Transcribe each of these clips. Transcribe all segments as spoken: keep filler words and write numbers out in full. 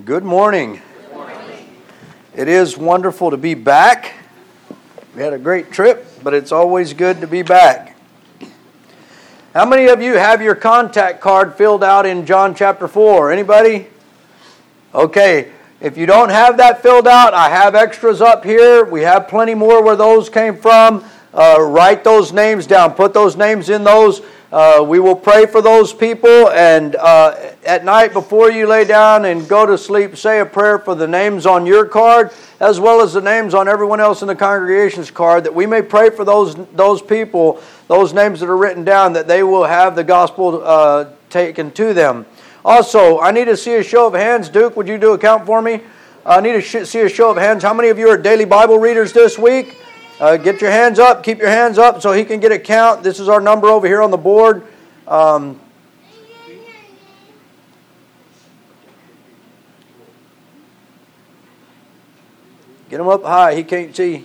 Good morning. Good morning. It is wonderful to be back. We had a great trip, but it's always good to be back. How many of you have your contact card filled out in John chapter four? Anybody? Okay. If you don't have that filled out, I have extras up here. We have plenty more where those came from. Uh, write those names down. Put those names in those. Uh, we will pray for those people, and uh, at night before you lay down and go to sleep, say a prayer for the names on your card as well as the names on everyone else in the congregation's card, that we may pray for those those people, those names that are written down, that they will have the gospel uh, taken to them. Also, I need to see a show of hands. Duke, would you do a count for me? I need to sh- see a show of hands. How many of you are daily Bible readers this week? Uh, get your hands up. Keep your hands up so he can get a count. This is our number over here on the board. Um, get him up high. He can't see.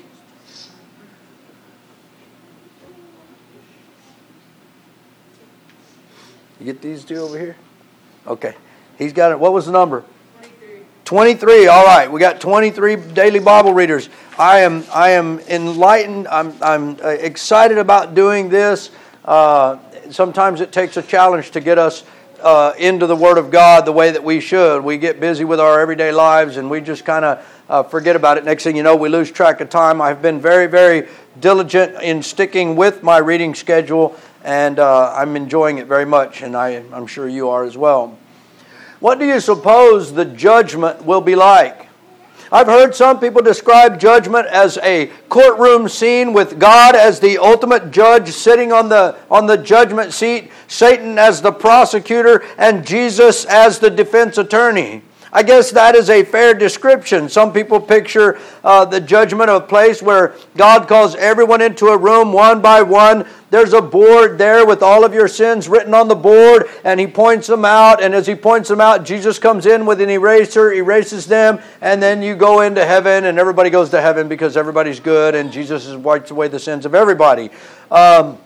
You get these two over here? Okay. He's got it. What was the number? twenty-three. All right, we got twenty-three daily Bible readers. I am I am enlightened. I'm I'm excited about doing this. Uh, sometimes it takes a challenge to get us uh, into the Word of God the way that we should. We get busy with our everyday lives and we just kind of uh, forget about it. Next thing you know, we lose track of time. I've been very very diligent in sticking with my reading schedule, and uh, I'm enjoying it very much, and I, I'm sure you are as well. What do you suppose the judgment will be like? I've heard some people describe judgment as a courtroom scene with God as the ultimate judge sitting on the on the judgment seat, Satan as the prosecutor, and Jesus as the defense attorney. I guess that is a fair description. Some people picture uh, the judgment of a place where God calls everyone into a room one by one. There's a board there with all of your sins written on the board, and He points them out. And as He points them out, Jesus comes in with an eraser, erases them, and then you go into heaven, and everybody goes to heaven because everybody's good, and Jesus has wiped away the sins of everybody. Um,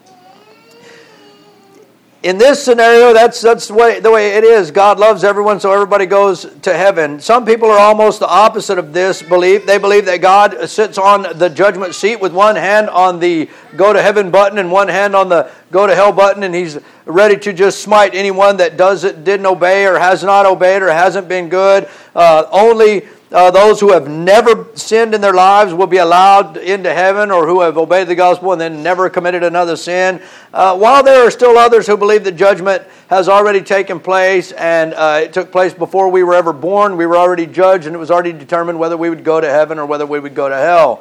In this scenario, that's that's the way, the way it is. God loves everyone, so everybody goes to heaven. Some people are almost the opposite of this belief. They believe that God sits on the judgment seat with one hand on the go to heaven button and one hand on the go to hell button, and He's ready to just smite anyone that doesn't, didn't obey or has not obeyed or hasn't been good. Uh, only Uh, those who have never sinned in their lives will be allowed into heaven, or who have obeyed the gospel and then never committed another sin. Uh, while there are still others who believe the judgment has already taken place, and uh, it took place before we were ever born. We were already judged, and it was already determined whether we would go to heaven or whether we would go to hell.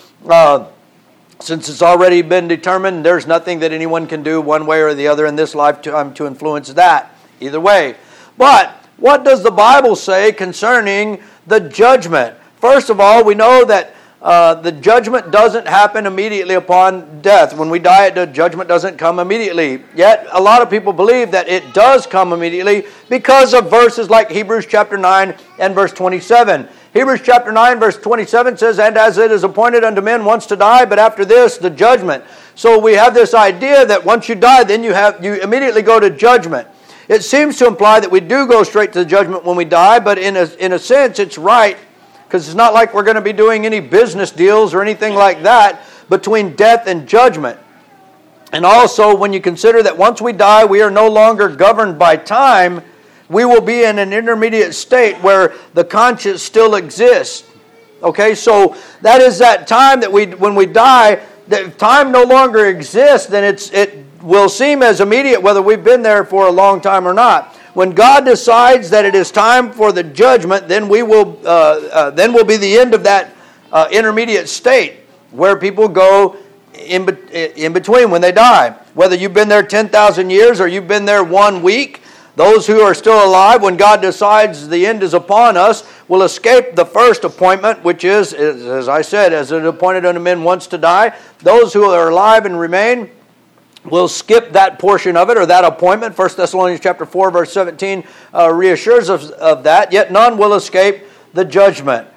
Uh, since it's already been determined, there's nothing that anyone can do one way or the other in this lifetime to influence that either way. But what does the Bible say concerning the judgment? First of all, we know that uh, the judgment doesn't happen immediately upon death. When we die, the judgment doesn't come immediately. Yet, a lot of people believe that it does come immediately because of verses like Hebrews chapter nine and verse twenty-seven. Hebrews chapter nine verse twenty-seven says, "And as it is appointed unto men once to die, but after this, the judgment." So we have this idea that once you die, then you have you immediately go to judgment. It seems to imply that we do go straight to the judgment when we die, but in a, in a sense it's right, because it's not like we're going to be doing any business deals or anything like that between death and judgment. And also, when you consider that once we die, we are no longer governed by time, we will be in an intermediate state where the conscience still exists. Okay, so that is that time that we, when we die, that if time no longer exists, then it's it. will seem as immediate whether we've been there for a long time or not. When God decides that it is time for the judgment, then we will uh, uh, then will be the end of that uh, intermediate state where people go in, be- in between when they die. Whether you've been there ten thousand years or you've been there one week, those who are still alive, when God decides the end is upon us, will escape the first appointment, which is, as I said, as it appointed unto men once to die. Those who are alive and remain we'll skip that portion of it, or that appointment. First Thessalonians chapter four, verse seventeen uh, reassures us of that. Yet none will escape the judgment.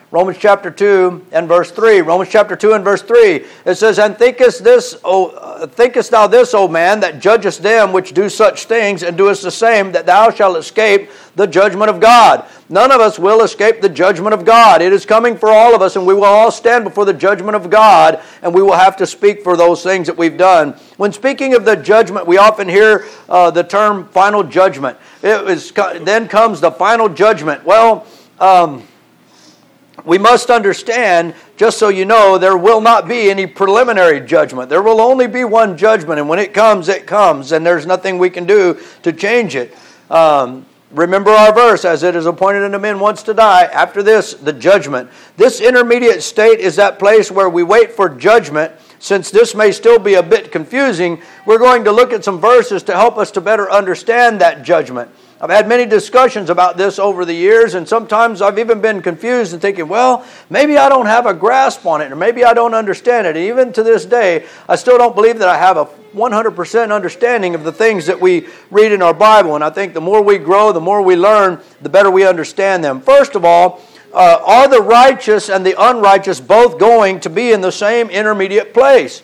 Romans chapter two and verse three. Romans chapter two and verse three. It says, And thinkest this, O, uh, thinkest thou this, O man, that judgest them which do such things, and doest the same, that thou shalt escape the judgment of God? None of us will escape the judgment of God. It is coming for all of us, and we will all stand before the judgment of God, and we will have to speak for those things that we've done. When speaking of the judgment, we often hear uh, the term final judgment. It was, then comes the final judgment. Well, um, we must understand, just so you know, there will not be any preliminary judgment. There will only be one judgment, and when it comes, it comes, and there's nothing we can do to change it. Um, remember our verse, as it is appointed unto men once to die, after this, the judgment. This intermediate state is that place where we wait for judgment. Since this may still be a bit confusing, we're going to look at some verses to help us to better understand that judgment. I've had many discussions about this over the years, and sometimes I've even been confused and thinking, well, maybe I don't have a grasp on it, or maybe I don't understand it. And even to this day, I still don't believe that I have a one hundred percent understanding of the things that we read in our Bible. And I think the more we grow, the more we learn, the better we understand them. First of all, uh, are the righteous and the unrighteous both going to be in the same intermediate place?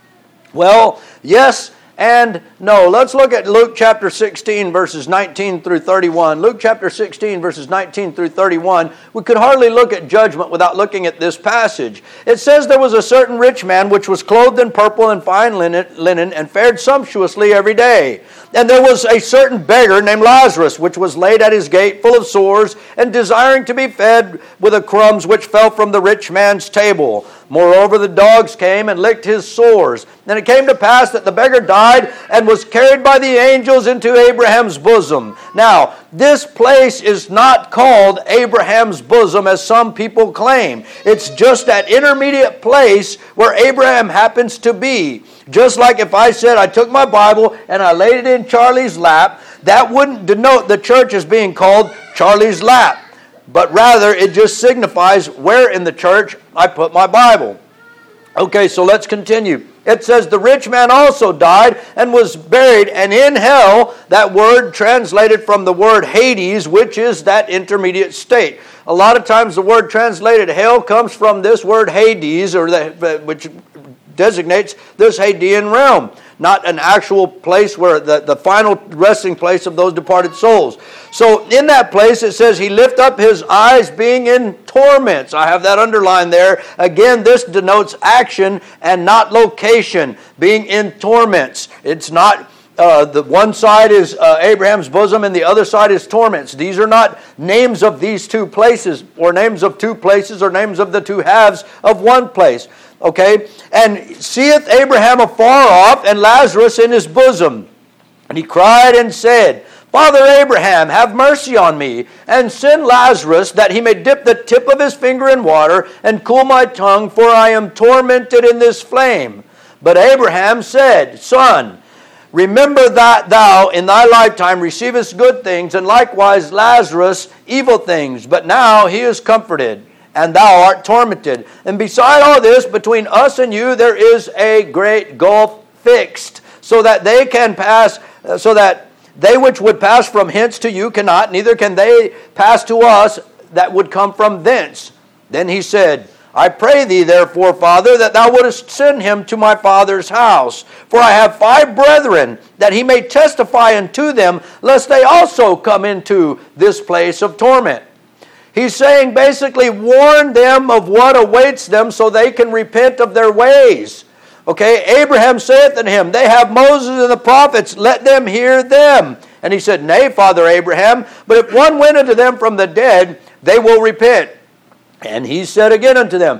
Well, yes and no. Let's look at Luke chapter sixteen, verses nineteen through thirty-one. Luke chapter sixteen, verses nineteen through thirty-one. We could hardly look at judgment without looking at this passage. It says, There was a certain rich man which was clothed in purple and fine linen, and fared sumptuously every day. And there was a certain beggar named Lazarus, which was laid at his gate, full of sores, and desiring to be fed with the crumbs which fell from the rich man's table. Moreover, the dogs came and licked his sores. And it came to pass that the beggar died and was carried by the angels into Abraham's bosom. Now, this place is not called Abraham's bosom as some people claim. It's just that intermediate place where Abraham happens to be. Just like if I said I took my Bible and I laid it in Charlie's lap, that wouldn't denote the church as being called Charlie's lap. But rather, it just signifies where in the church I put my Bible. Okay, so let's continue. It says, The rich man also died and was buried, and in hell, that word translated from the word Hades, which is that intermediate state. A lot of times the word translated hell comes from this word Hades, or the, which designates this Hadean realm, not an actual place where the, the final resting place of those departed souls. So in that place it says he lift up his eyes being in torments. I have that underlined there. Again, this denotes action and not location, being in torments. It's not Uh, the one side is uh, Abraham's bosom and the other side is torments. These are not names of these two places, or names of two places, or names of the two halves of one place. Okay? And seeth Abraham afar off, and Lazarus in his bosom. And he cried and said, Father Abraham, have mercy on me, and send Lazarus, that he may dip the tip of his finger in water, and cool my tongue, for I am tormented in this flame. But Abraham said, Son, remember that thou in thy lifetime receivest good things, and likewise Lazarus evil things. But now he is comforted, and thou art tormented. And beside all this, between us and you there is a great gulf fixed, so that they can pass, uh, so that they which would pass from hence to you cannot, neither can they pass to us that would come from thence. Then he said, I pray thee, therefore, Father, that thou wouldest send him to my father's house. For I have five brethren, that he may testify unto them, lest they also come into this place of torment. He's saying basically, warn them of what awaits them so they can repent of their ways. Okay, Abraham saith unto him, They have Moses and the prophets, let them hear them. And he said, Nay, Father Abraham, but if one went unto them from the dead, they will repent. And he said again unto them,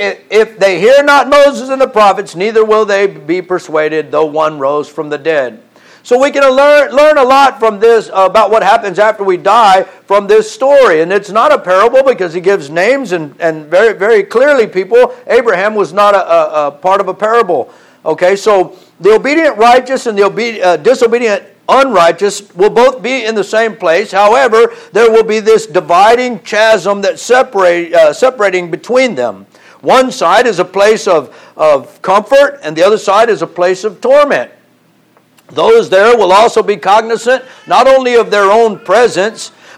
If they hear not Moses and the prophets, neither will they be persuaded, though one rose from the dead. So we can learn, learn a lot from this uh, about what happens after we die from this story. And it's not a parable because he gives names and, and very, very clearly, people, Abraham was not a, a, a part of a parable. Okay, so the obedient righteous and the obe- uh, disobedient unrighteous will both be in the same place. However, there will be this dividing chasm that's separate, uh, separating between them. One side is a place of, of comfort, and the other side is a place of torment. Those there will also be cognizant not only of their own presence,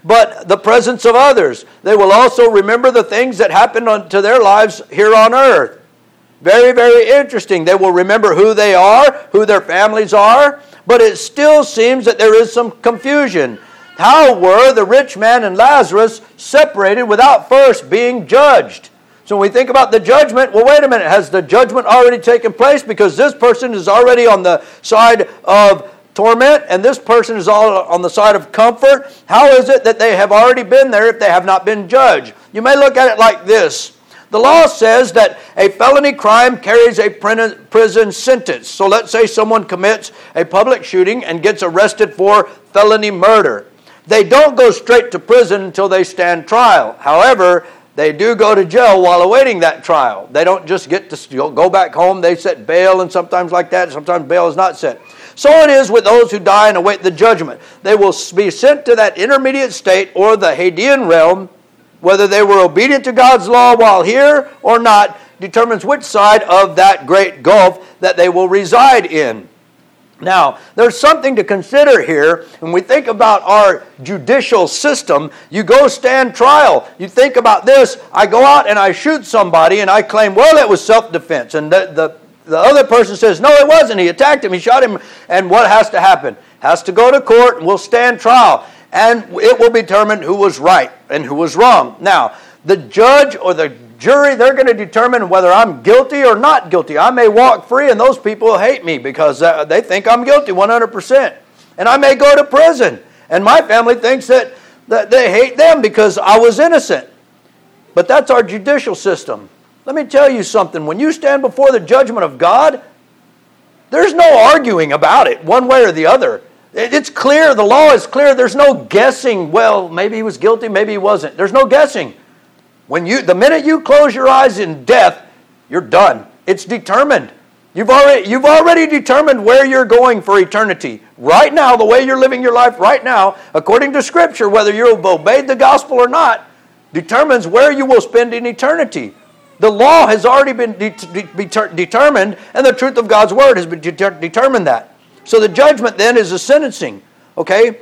but the presence of others. They will also remember the things that happened on, to their lives here on earth. Very, very interesting. They will remember who they are, who their families are, but it still seems that there is some confusion. How were the rich man and Lazarus separated without first being judged? So when we think about the judgment, well, wait a minute. Has the judgment already taken place? Because this person is already on the side of torment, and this person is all on the side of comfort. How is it that they have already been there if they have not been judged? You may look at it like this. The law says that a felony crime carries a prison sentence. So let's say someone commits a public shooting and gets arrested for felony murder. They don't go straight to prison until they stand trial. However, they do go to jail while awaiting that trial. They don't just get to go back home. They set bail and sometimes like that. Sometimes bail is not set. So it is with those who die and await the judgment. They will be sent to that intermediate state or the Hadean realm. Whether they were obedient to God's law while here or not determines which side of that great gulf that they will reside in. Now, there's something to consider here. When we think about our judicial system, you go stand trial. You think about this. I go out and I shoot somebody and I claim, well, it was self-defense. And the, the, the other person says, no, it wasn't. He attacked him. He shot him. And what has to happen? Has to go to court and we'll stand trial. And it will determine who was right and who was wrong. Now, the judge or the jury, they're going to determine whether I'm guilty or not guilty. I may walk free and those people will hate me because uh, they think I'm guilty one hundred percent. And I may go to prison. And my family thinks that, that they hate them because I was innocent. But that's our judicial system. Let me tell you something. When you stand before the judgment of God, there's no arguing about it one way or the other. It's clear. The law is clear. There's no guessing. Well, maybe he was guilty, maybe he wasn't. There's no guessing. When you, the minute you close your eyes in death, you're done. It's determined. You've already, you've already determined where you're going for eternity. Right now, the way you're living your life right now, according to Scripture, whether you've obeyed the gospel or not, determines where you will spend in eternity. The law has already been de- de- determined, and the truth of God's Word has been de- determined that. So the judgment then is the sentencing. Okay?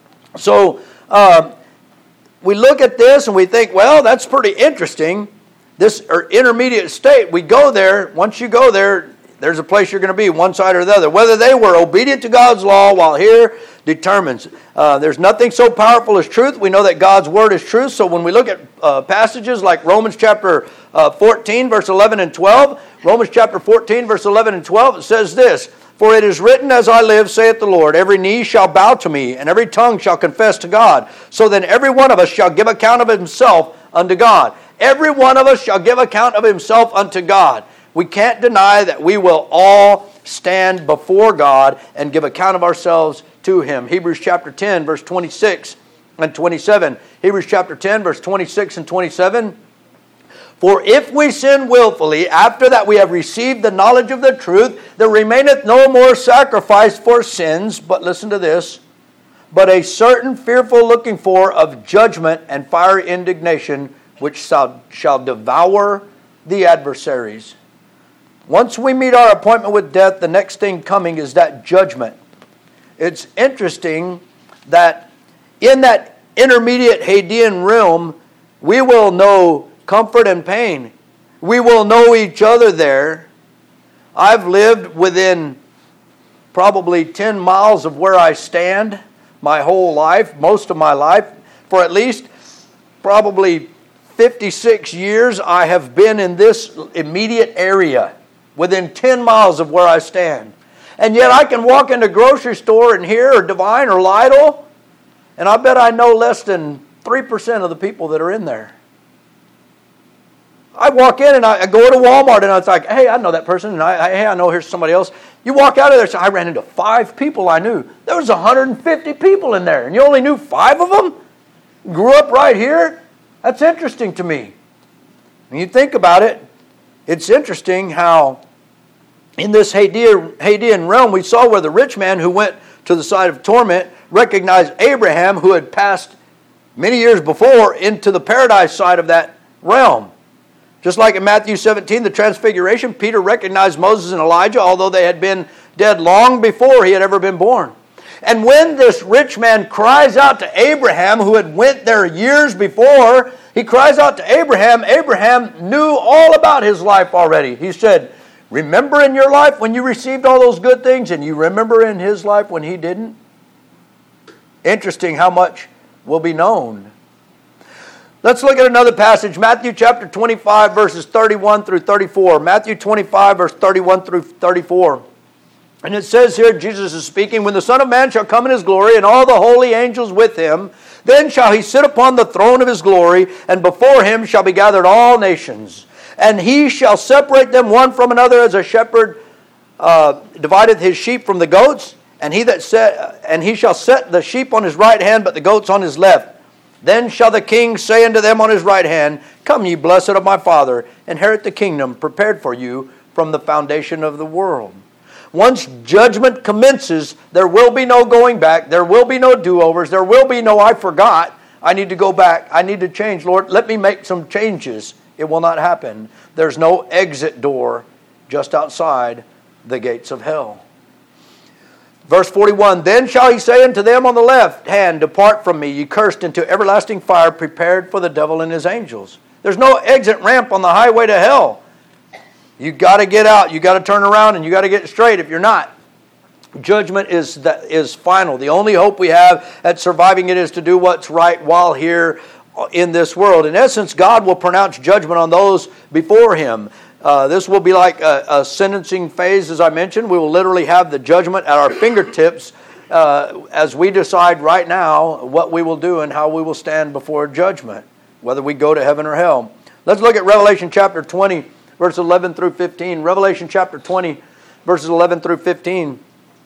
So uh, we look at this and we think, well, that's pretty interesting. This or intermediate state, we go there. Once you go there, there's a place you're going to be, one side or the other. Whether they were obedient to God's law while here determines. Uh, there's nothing so powerful as truth. We know that God's Word is truth. So when we look at uh, passages like Romans chapter uh, fourteen, verse eleven and twelve, Romans chapter fourteen, verse eleven and twelve, it says this, "For it is written, as I live, saith the Lord, every knee shall bow to me, and every tongue shall confess to God. So then every one of us shall give account of himself unto God." Every one of us shall give account of himself unto God. We can't deny that we will all stand before God and give account of ourselves to Him. Hebrews chapter ten, verse twenty-six and twenty-seven. Hebrews chapter ten, verse twenty-six and twenty-seven. "For if we sin willfully, after that we have received the knowledge of the truth, there remaineth no more sacrifice for sins," but listen to this, "but a certain fearful looking for of judgment and fiery indignation, which shall, shall devour the adversaries." Once we meet our appointment with death, the next thing coming is that judgment. It's interesting that in that intermediate Hadean realm, we will know comfort and pain. We will know each other there. I've lived within probably ten miles of where I stand my whole life, most of my life. For at least probably fifty-six years, I have been in this immediate area, within ten miles of where I stand. And yet I can walk into a grocery store and here, or Divine, or Lidl, and I bet I know less than three percent of the people that are in there. I walk in and I go to Walmart and I was like, hey, I know that person, and I, hey, I know here's somebody else. You walk out of there, so I ran into five people I knew. There was one hundred fifty people in there, and you only knew five of them? Grew up right here? That's interesting to me. When you think about it, it's interesting how in this Hadean realm we saw where the rich man who went to the side of torment recognized Abraham, who had passed many years before into the paradise side of that realm. Just like in Matthew seventeen, the transfiguration, Peter recognized Moses and Elijah, although they had been dead long before he had ever been born. And when this rich man cries out to Abraham, who had went there years before, he cries out to Abraham. Abraham knew all about his life already. He said, remember in your life when you received all those good things, and you remember in his life when he didn't? Interesting how much will be known. Let's look at another passage, Matthew chapter twenty-five, verses thirty-one through thirty-four. Matthew twenty-five, verse thirty-one through thirty-four. And it says here, Jesus is speaking, when the Son of Man shall come in his glory, and all the holy angels with him, then shall he sit upon the throne of his glory, and before him shall be gathered all nations. And he shall separate them one from another, as a shepherd uh, divideth his sheep from the goats. And he that set, and he shall set the sheep on his right hand, but the goats on his left. Then shall the king say unto them on his right hand, come ye blessed of my Father, inherit the kingdom prepared for you from the foundation of the world. Once judgment commences, there will be no going back. There will be no do-overs. There will be no, I forgot. I need to go back. I need to change. Lord, let me make some changes. It will not happen. There's no exit door just outside the gates of hell. Verse forty-one, then shall he say unto them on the left hand, depart from me, ye cursed, into everlasting fire prepared for the devil and his angels. There's no exit ramp on the highway to hell. You got to get out. You got to turn around, and you got to get straight if you're not. Judgment is that is final. The only hope we have at surviving it is to do what's right while here in this world. In essence, God will pronounce judgment on those before him. Uh, this will be like a, a sentencing phase, as I mentioned. We will literally have the judgment at our fingertips uh, as we decide right now what we will do and how we will stand before judgment, whether we go to heaven or hell. Let's look at Revelation chapter twenty, verses eleven through fifteen. Revelation chapter twenty, verses eleven through fifteen.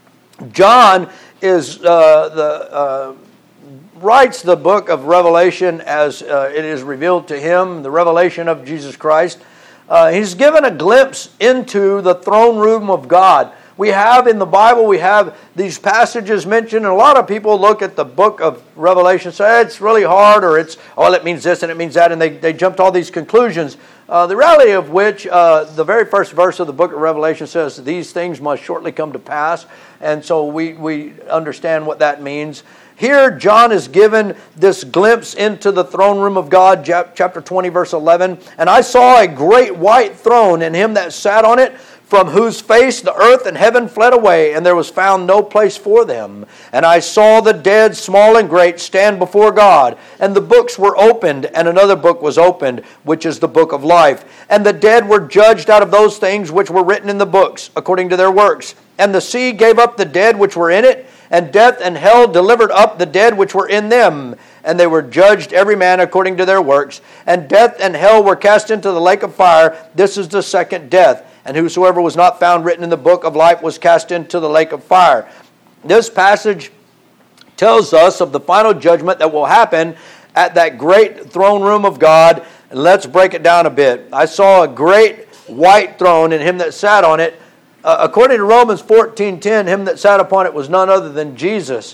John is uh, the uh, writes the book of Revelation as uh, it is revealed to him, the revelation of Jesus Christ. Uh, he's given a glimpse into the throne room of God. We have in the Bible, we have these passages mentioned, and a lot of people look at the book of Revelation and say, hey, it's really hard, or it's, oh, it means this and it means that, and they, they jump to all these conclusions. Uh, the reality of which, uh, the very first verse of the book of Revelation says, these things must shortly come to pass, and so we, we understand what that means. Here, John is given this glimpse into the throne room of God, chapter twenty, verse eleven. And I saw a great white throne, and him that sat on it, from whose face the earth and heaven fled away, and there was found no place for them. And I saw the dead, small and great, stand before God. And the books were opened, and another book was opened, which is the book of life. And the dead were judged out of those things which were written in the books, according to their works. And the sea gave up the dead which were in it, and death and hell delivered up the dead which were in them. And they were judged every man according to their works. And death and hell were cast into the lake of fire. This is the second death. And whosoever was not found written in the book of life was cast into the lake of fire. This passage tells us of the final judgment that will happen at that great throne room of God. And let's break it down a bit. I saw a great white throne, and him that sat on it, Uh, according to Romans fourteen ten, him that sat upon it was none other than Jesus.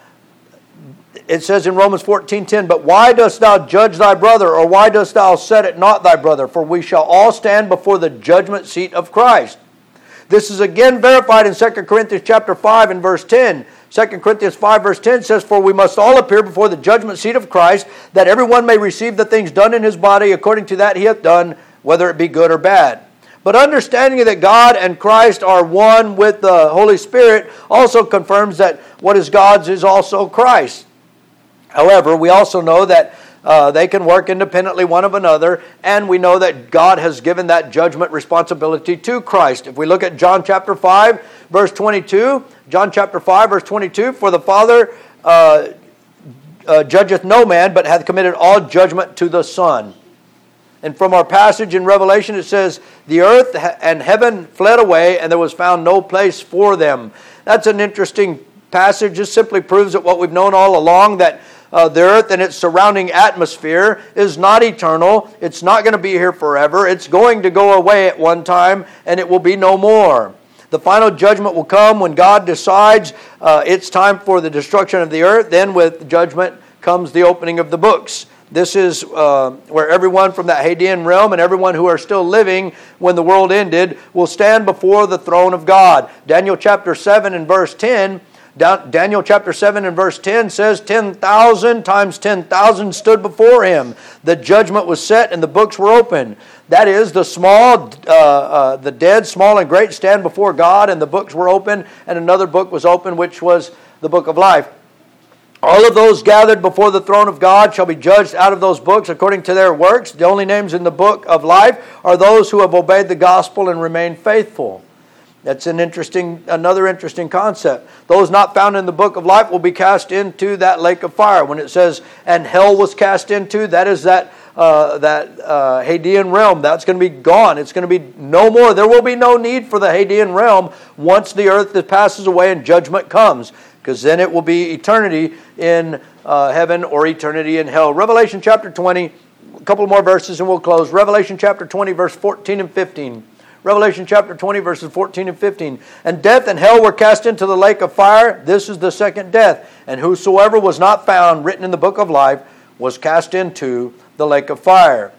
It says in Romans fourteen ten, but why dost thou judge thy brother, or why dost thou set it not thy brother? For we shall all stand before the judgment seat of Christ. This is again verified in Second Corinthians chapter five and verse ten. Second Corinthians five verse ten says, for we must all appear before the judgment seat of Christ, that everyone may receive the things done in his body according to that he hath done, whether it be good or bad. But understanding that God and Christ are one with the Holy Spirit also confirms that what is God's is also Christ. However, we also know that uh, they can work independently one of another, and we know that God has given that judgment responsibility to Christ. If we look at John chapter five, verse twenty-two, John chapter five, verse twenty-two, for the Father uh, uh, judgeth no man, but hath committed all judgment to the Son. And from our passage in Revelation, it says, the earth and heaven fled away, and there was found no place for them. That's an interesting passage. This simply proves that what we've known all along, that uh, the earth and its surrounding atmosphere is not eternal. It's not going to be here forever. It's going to go away at one time, and it will be no more. The final judgment will come when God decides uh, it's time for the destruction of the earth. Then with judgment comes the opening of the books. This is uh, where everyone from that Hadean realm and everyone who are still living when the world ended will stand before the throne of God. Daniel chapter seven and verse ten, Daniel chapter seven and verse ten says ten thousand times ten thousand stood before him. The judgment was set and the books were opened. That is, the small, uh, uh, the dead, small and great, stand before God, and the books were opened, and another book was opened, which was the book of life. All of those gathered before the throne of God shall be judged out of those books according to their works. The only names in the book of life are those who have obeyed the gospel and remained faithful. That's an interesting, another interesting concept. Those not found in the book of life will be cast into that lake of fire. When it says, and hell was cast into, that is that uh, that uh, Hadean realm. That's going to be gone. It's going to be no more. There will be no need for the Hadean realm once the earth passes away and judgment comes, because then it will be eternity in uh, heaven or eternity in hell. Revelation chapter twenty, a couple more verses and we'll close. Revelation chapter twenty, verse fourteen and fifteen. Revelation chapter twenty, verses fourteen and fifteen. And death and hell were cast into the lake of fire. This is the second death. And whosoever was not found written in the book of life was cast into the lake of fire.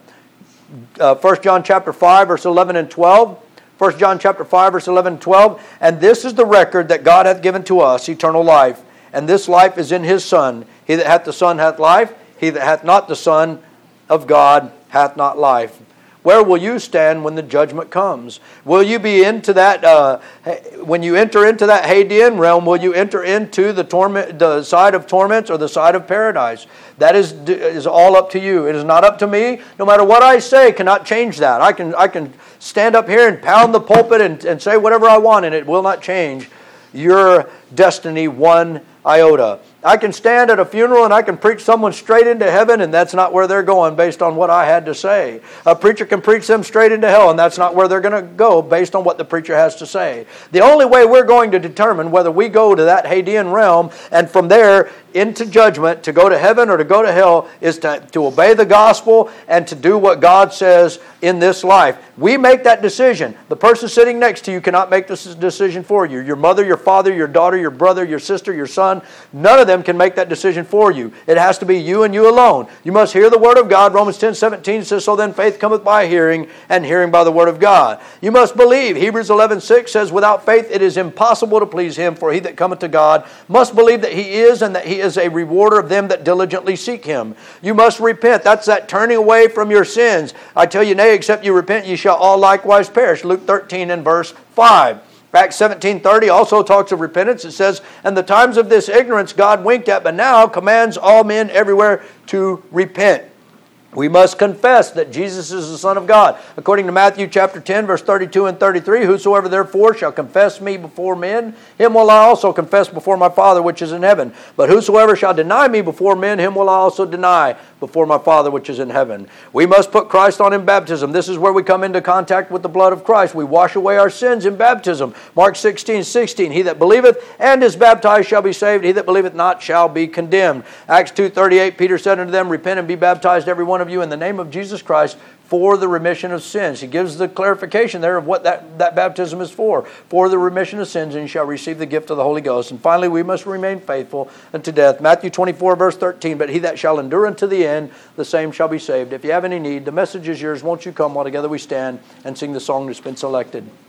Uh, First John chapter five, verse eleven and twelve. First John chapter five, verse eleven and twelve. And this is the record that God hath given to us, eternal life. And this life is in his Son. He that hath the Son hath life. He that hath not the Son of God hath not life. Where will you stand when the judgment comes? Will you be into that, uh, when you enter into that Hadean realm, will you enter into the torment, the side of torments or the side of paradise? That is, is all up to you. It is not up to me. No matter what I say, cannot change that. I can, I can stand up here and pound the pulpit and, and say whatever I want, and it will not change your destiny one iota. I can stand at a funeral and I can preach someone straight into heaven, and that's not where they're going based on what I had to say. A preacher can preach them straight into hell, and that's not where they're going to go based on what the preacher has to say. The only way we're going to determine whether we go to that Hadean realm and from there into judgment to go to heaven or to go to hell is to, to obey the gospel and to do what God says in this life. We make that decision. The person sitting next to you cannot make this decision for you. Your mother, your father, your daughter, your brother, your sister, your son, none of them can make that decision for you. It has to be you and you alone. You must hear the word of God. Romans ten seventeen says, so then faith cometh by hearing, and hearing by the word of God. You must believe. Hebrews eleven six says, without faith it is impossible to please him, for he that cometh to God must believe that he is, and that he is a rewarder of them that diligently seek him. You must repent. That's that turning away from your sins. I tell you, nay, except you repent, ye shall all likewise perish. Luke thirteen and verse five. Acts seventeen thirty also talks of repentance. It says, and the times of this ignorance God winked at, but now commands all men everywhere to repent. We must confess that Jesus is the Son of God. According to Matthew chapter ten, verse thirty-two and thirty-three, whosoever therefore shall confess me before men, him will I also confess before my Father which is in heaven. But whosoever shall deny me before men, him will I also deny before my Father which is in heaven. We must put Christ on in baptism. This is where we come into contact with the blood of Christ. We wash away our sins in baptism. Mark sixteen sixteen, he that believeth and is baptized shall be saved. He that believeth not shall be condemned. Acts two thirty-eight, Peter said unto them, repent and be baptized every one of you in the name of Jesus Christ for the remission of sins. He gives the clarification there of what that, that baptism is for. For the remission of sins, and you shall receive the gift of the Holy Ghost. And finally, we must remain faithful unto death. Matthew twenty-four, verse thirteen, but he that shall endure unto the end, the same shall be saved. If you have any need, the message is yours. Won't you come while together we stand and sing the song that's been selected?